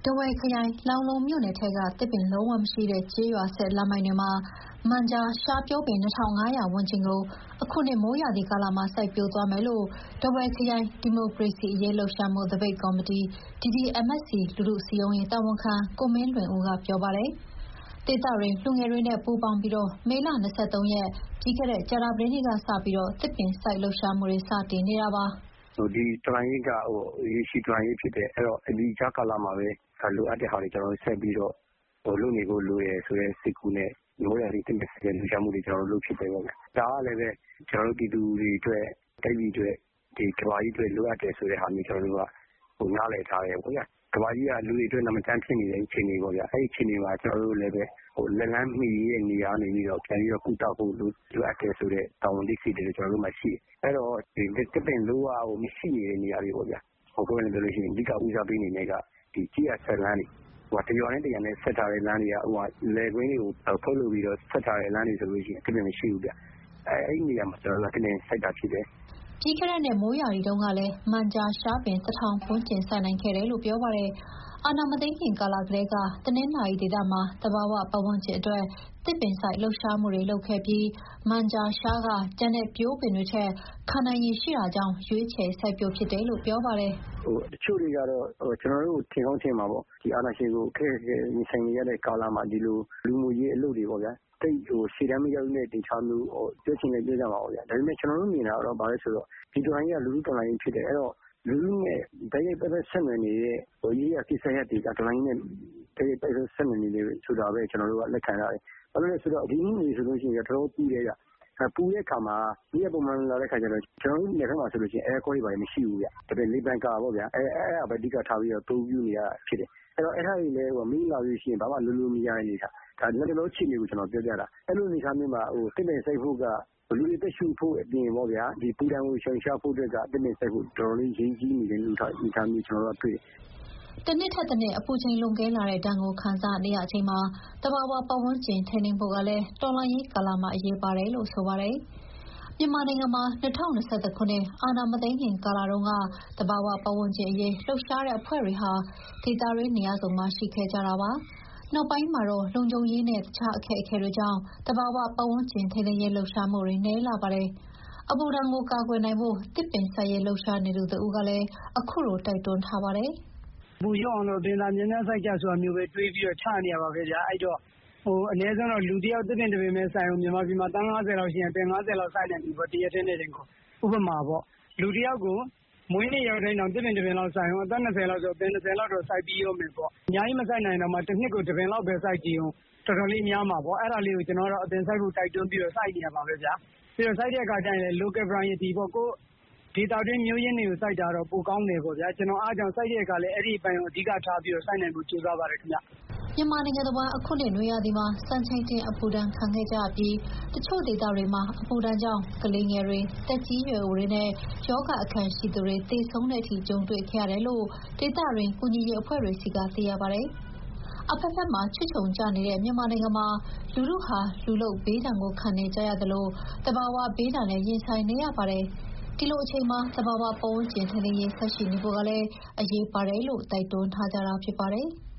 ထားဝယ်ခရိုင်လောင်းလုံးမြို့နယ်ထဲကသစ်ပင်လုံးဝမရှိတဲ့ကျေးရွာဆက်လမ်းပိုင်းတွေမှာမန်ဂျာရှားပျိုးပင်2500ဝန်းကျင်ကိုအခုနှစ်မိုးရာသီကာလမှာစိုက်ပျိုးသွားမယ်လို့ထားဝယ်ခရိုင်ဒီမိုကရေစီအရေးလှုပ်ရှားမှုသပိတ်ကော်မတီ DDMSC လူထုစည်းရုံးရေးတာဝန်ခံကိုမင်းလွင်ဦးကပြောပါတယ်။ဒေသတွင်လူငယ်တွေနဲ့ပူးပေါင်းပြီးမေလ23ရက်ပြီးခဲ့တဲ့ကြာသပတေးနေ့ကစပြီးသစ်ပင်စိုက်လှုပ်ရှားမှုတွေစတင်နေတာပါ။ဒီတော်လှန်ရေးကရေရှည်တော်လှန်ရေးဖြစ်တယ်အဲ့တော့ဒီကြားကာလမှာပဲလိုအပ်တဲ့ဟာတွေကျွန်တော်တို့ဆက်ပြီးတော့လုပ်နေဖို့လိုတယ်ဆိုတဲ့စိတ်ကူးနဲ့မိုးရာသီသစ်ပင်စိုက်တဲ့လှုပ်ရှားမှုတွေကျွန်တော်တို့လုပ်ဖြစ်တယ်ပေါ့ဗျာ။ဒါကလည်းပဲကျွန်တော်တို့ပြည်သူတွေအတွက်တိုင်းပြည်အတွက်ဒီကမ္ဘာကြီးအတွက်လိုအပ်တယ်ဆိုတဲ့ဟာမျိုးကျွန်တော်တို့ကနားလည်ထားတယ်ပေါ့ဗျာ။ကမ္ဘာကြီးကလူတွေအတွက်နမတန်ဖြစ်နေတဲ့အခြေအနေပေါ့ဗျာ။အဲ့ဒီအခြေအနေမှာကျွန်တော်တို့လည်းပဲလက်လန်းမီရဲ့နေရာနေပြီးတော့ပြန်ပြီးတော့ကုသဖို့လိုအပ်တယ်ဆိုတဲ့တာဝန်သိစိတ်တွေကျွန်တော်တို့မှရှိတယ်။အဲ့တော့ဒီသစ်ပင်လိုအပ်မရှိနေတဲ့နေရာတွေပေါ့ဗျာ။ကိုယ်ကလည်းပြောလို့ရှိရင်အဓိကဦးစားပေးနေတဲ့ကဒီကြီးရဆက်လန်းတွေတရွာနဲ့တရွာနဲ့ဆက်ထားတဲ့လမ်းတွေကလယ်ကွင်းတွေကိုထုတ်လုပ်ပြီးတော့ဆက်ထားတဲ့လမ်းတွေဆိုလို့ရှိရင်အပြင်မရှိဘူးဗျ။အဲ့ဒီနေရာမှာကျွန်တော်တို့ကတင်စိုက်တာဖြစ်တယ်။ပြီးခဲ့တဲ့နှစ်မိုးရာသီတုန်းကလည်းမန်ဂျာရှားပင်1000ဝန်းကျင်စိုက်နိုင်ခဲ့တယ်လို့ပြောပါတယ်။အာဏာမသိမ်းခင်ကာလကတည်းကတနင်္သာရီဒေသမှာသဘာဝပတ်ဝန်းကျင်အတွက်သစ်ပင်စိုက်လှုပ်ရှားမှုတွေလုပ်ခဲ့ပြီးမန်ဂျာရှားကကျန်တဲ့ပျိုးပင်တွေထက်ခံနိုင်ရည်ရှိတာကြောင့်ရွေးချယ်စိုက်ပျိုးဖြစ်တယ်လို့ပြောပါတယ်။တချို့တွေကတော့ကျွန်တော်တို့ထင်ကောင်းထင်မှာပေါ့ဒီအာဏာရှင်ကိုအခက်အခဲရင်ဆိုင်နေရတဲ့ကာလမှာဒီလိုလူမှုရေးအလုပ်တွေပေါ့ဗျာတိတ်ရှေ့တန်းမရောက်တဲ့တင်ချမျိုးပြောချင်လည်းပြောကြပါဦးဗျာဒါပေမဲ့ကျွန်တော်တို့မြင်တာတော့ဘာလဲဆိုတော့ဒီတော်လိုင်းကလူထုတော်လိုင်းဖြစ်တယ်အဲ့တော့လူထုနဲ့တကယ်ပဲဆက်နွယ်နေတဲ့ရေးရကိစ္စရပ်တွေကတော်လိုင်းနဲ့တကယ်ပဲဆက်နွယ်နေတယ်ဆိုတာပဲကျွန်တော်တို့ကလက်ခံရတယ်ဘာလို့လဲဆိုတော့ဒီနည်းနေဆိုလို့ရှိရင်တော်တော်ပူတယ်ဗျပူတဲ့အခါမှာဒီပုံမှန်လာတဲ့ခါကျတော့ကျွန်တော်တို့နေထဲမှာဆိုလို့ရှိရင်အဲကွဲတွေပါမရှိဘူးဗျဒါပေမဲ့လေပန်ကာပေါ့ဗျာအဲပဲအဓိကထားပြီးတော့သုံးယူနေရဖြစ်တယ်အဲ့တော့အဲ့ဒါတွေလည်းမီးလာလို့ရှိရင်ဘာမှလုံးလုံးမရတဲ့နေတာဒါလက်တလုံးချိနေကိုကျွန်တော်ပြောပြတာအဲ့လိုအနေထားမျိုးမှာတစ်ပင်စိုက်ဖို့ကလူတွေတက်ရှုဖို့အပြင်ပေါ့ဗျာဒီပူတံကိုရှောင်ရှားဖို့အတွက်ကတစ်ပင်စိုက်ဖို့တော်တော်လေးရင်းကြီးနေတဲ့လူထားမျိုးကျွန်တော်တို့တွေ့တနှစ်ထက်တနှစ်အပူချိန်လွန်ကဲလာတဲ့ဒဏ်ကိုခံစားနေရချိန်မှာတဘာဝပတ်ဝန်းကျင်ထိန်းသိမ်းဖို့ကလည်းတော်လှန်ရေးကာလမှာအရေးပါတယ်လို့ဆိုပါတယ်။မြန်မာနိုင်ငံမှာ2021ခုနှစ်အာဏာမသိမ်းခင်ကာလတုန်းကတဘာဝပတ်ဝန်းကျင်အရေးလှုပ်ရှားတဲ့အဖွဲ့တွေဟာဒေသတွင်းနေရာစုံမှာရှိခဲ့ကြတာပါ။နောက်ပိုင်းမှာတော့လုံခြုံရေးနဲ့တခြားအခက်အခဲတွေကြောင့်တဘာဝပတ်ဝန်းကျင်ထိန်းသိမ်းရေးလှုပ်ရှားမှုတွေနည်းလာပါတယ်။အပူဒဏ်ကိုကာကွယ်နိုင်ဖို့တစ်ပင်စိုက်ရေးလှုပ်ရှားနေသူတို့ကလည်းအခုလိုတိုက်တွန်းထားပါတယ်။ပူရောအောင်လို့ပင်သာများများစိုက်ကြဆိုတာမျိုးပဲတွေးပြီးတော့ချနေရပါပဲဗျာအဲ့တော့အနည်းဆုံးတော့လူတယောက်တစ်ပင်ပဲစိုက်အောင်မြန်မာပြည်မှာတန်း50လောက်ရှိရင်ပင်50လောက်စိုက်နိုင်ပြီပေါ့တရက်တည်းနဲ့တင်ကိုဥပမာပေါ့လူတယောက်ကိုမွေးနေ့ရောက်တိုင်းတော့တစ်ပင်လောက်စိုက်အောင်အသက်20လောက်ဆိုပင်20လောက်တော့စိုက်ပြီးရောမယ်ပေါ့အများကြီးမစိုက်နိုင်တော့မှတစ်နှစ်ကိုတစ်ပင်လောက်ပဲစိုက်ကြည့်အောင်တော်တော်လေးများမှာပေါ့အဲ့ဒါလေးကိုကျွန်တော်တို့အပင်စိုက်ဖို့တိုက်တွန်းပြီးတော့စိုက်နေရပါပဲဗျာပြီးတော့စိုက်တဲ့အခါကျရင် local variety ပေါ့ကိုဒေတာတွင်းမျိုးရင်းတွေကိုစိုက်တာတော့ပိုကောင်းတယ်ပေါ့ဗျာကျွန်တော်အားကြောင့်စိုက်တဲ့အခါလည်းအဲ့ဒီအပိုင်းကိုအဓိကထားပြီးတော့စိုက်နိုင်ဖို့ကြိုးစားပါတယ်ခင်ဗျမြန်မာနိုင်ငံတော်မှာအခုနှစ်နွေရာသီမှာစံချိန်တင်အပူဒဏ်ခံခဲ့ကြပြီးတချို့ဒေသတွေမှာအပူဒဏ်ကြောင့်ကလေးငယ်တွေတက်ကြီးရွယ်အိုတွေနဲ့ယောဂအခမ်းရှိသူတွေသေဆုံးတဲ့အထိကြုံတွေ့ခဲ့ရတယ်လို့ဒေသတွင်ကုညီရေးအဖွဲ့တွေစီကသိရပါတယ်။အဖက်ဖက်မှာချွတ်ချုံကျနေတဲ့မြန်မာနိုင်ငံမှာလူထုဟာလူလုဘေးဒဏ်ကိုခံနေကြရသလိုတဘာဝဘေးဒဏ်နဲ့ရင်ဆိုင်နေရပါတယ်။ဒီလိုအချိန်မှာတဘာဝပတ်ဝန်းကျင်ထိန်းသိမ်းရေးဆက်ရှိနေဖို့ကလည်းအရေးပါတယ်လို့တိုက်တွန်းထားကြတာဖြစ်ပါတယ်။